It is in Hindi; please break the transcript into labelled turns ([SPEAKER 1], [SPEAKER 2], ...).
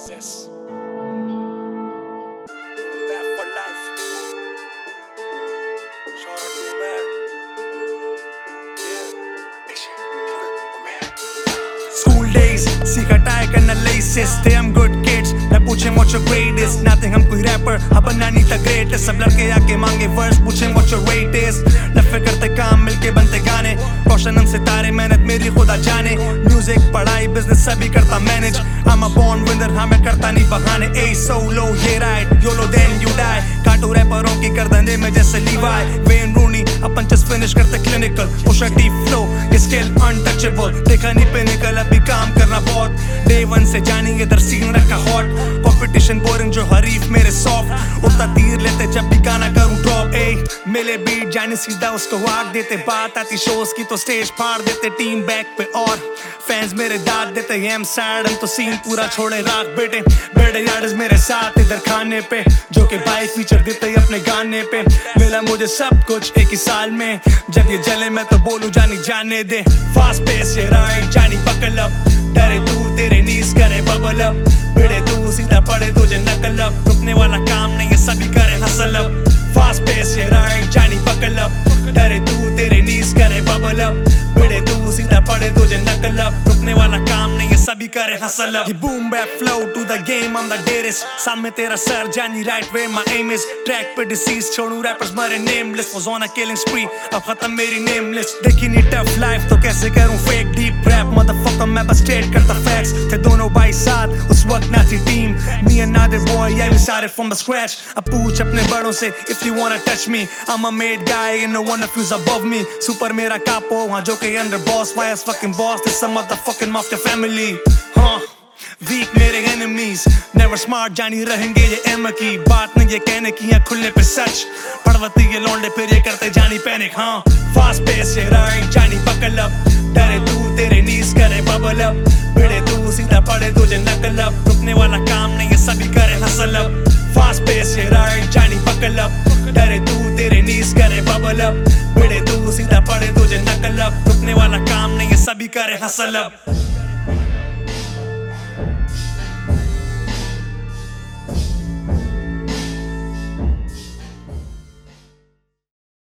[SPEAKER 1] Zest. Rap for life. Shout out to man.
[SPEAKER 2] School days, सीखा टाई करना laces. They am good kids. मैं पूछे what's your grade is. Nothing हम कोई rapper, अब बनना नहीं था greatest. सब लड़के आके मांगे verse, पूछे what's your rate is. लफे करते काम मिलके बनते गाने. रोशन हम सितारे, मेहनत मेरी खुदा जाने. Music, पढ़ाई, business सभी करता manage. I'm a born winner, हाँ मैं करता नहीं बहाने. A solo, ये right, YOLO then you die. काटू रैपरों की कर धंधे में जैसे Levi, Wayne Rooney. अपन just finish करते clinical. Pusha T flow, ये skill untouchable. देखा नहीं पे निकल अभी काम करना बहुत. Day one से जानी इधर सीन रखा hot. Competition boring जो हरीफ मेरे soft. उड़ता तीर लेते जब भी गाना करूँ drop. मिले beat जाने सीधा उसको आग देते. बात आती shows की तो stage फाड़ देते. Team back पे और fans मेरे दाद देते. I'm sad हम तो scene पूरा छोड़े राख बेटे. बेड़े यार्ड्स मेरे साथ इधर खाने पे, जो कि भाई फीचर देते अपने गाने पे. मिला मुझे सब कुछ एक ही साल में. जब ये जले मैं तो बोलूं जानी जाने दे. Fast pace ये राइड जानी buckle up. डरे तू तेरे नीज करे bubble up. भिड़े तू सीधा पड़े तुझे नकल up. रुकने वाला काम नहीं है सभी करे hustle up. Fast pace ये राइड जानी buckle up. डरे तू तेरे नीज करे bubble up. भिड़े तू सीधा पड़े तुझे नकल up. रुकने वाला काम नहीं है सभी करे hustle up. ये boom bap flow to the game I'm the dearest. सामने तेरा सर जानी right where my aim is. Track पे disease छोड़ूं rappers मरे nameless. Was on a killing spree अब खत्म मेरी nameless. देखी नहीं tough life तो कैसे करूं fake deep rap motherfucker मैं बस straight करता facts. थे दोनों भाई साथ उस वक्त ना थी team. Me another boy yeah we started from the scratch. अब पूछ अपने बड़ों से if you wanna touch me. I'm a made guy and no one of you's above me. Super मेरा capo वहाँ जो के under boss. Why is fucking boss this some motherfucking mafia family. Weak मेरे enemies never smart जानी रहेंगे ये एम की. बात नहीं ये कहने की या खुलने पे सच. पड़वती ये लौंडे फिर ये करते जानी पैनिक. हाँ fast pace ये राइड जानी buckle up. डरे तू तेरे नीज करे bubble up. भिड़े तू सीधा पड़े तुझे नकल up. रुकने वाला काम नहीं है सभी करे hustle up. Fast pace ये राइड जानी buckle up. डरे तू तेरे नीज करे bubble up. भिड़े तू सीधा पड़े तुझे नकल up. रुकने वाला काम नहीं है सभी करे hustle up.